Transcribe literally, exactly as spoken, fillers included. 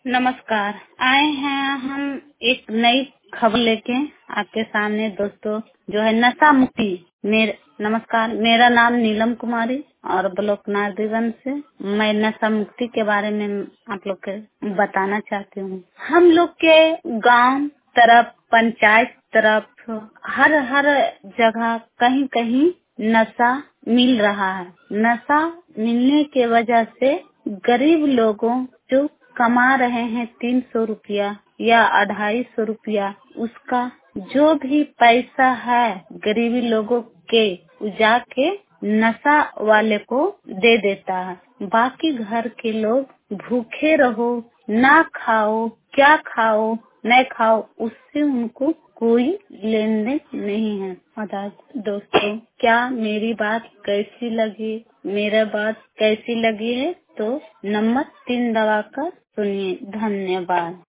नमस्कार। आए हैं हम एक नई खबर लेके आपके सामने दोस्तों, जो है नशा मुक्ति। मेरे नमस्कार, मेरा नाम नीलम कुमारी और ब्लॉक नारदीगंज से मैं नशा मुक्ति के बारे में आप लोग के बताना चाहती हूँ। हम लोग के गांव तरफ, पंचायत तरफ, हर हर जगह कहीं कहीं नशा मिल रहा है। नशा मिलने के वजह से गरीब लोगों जो कमा रहे हैं तीन सौ रुपया या अढ़ाई सौ रुपया, उसका जो भी पैसा है गरीबी लोगों के जाके नशा वाले को दे देता है। बाकी घर के लोग भूखे रहो, ना खाओ, क्या खाओ न खाओ, उससे उनको कोई लेन देन नहीं है। और दोस्तों, क्या मेरी बात कैसी लगी, मेरा बात कैसी लगी है तो नंबर तीन दबाकर सुनिए। धन्यवाद।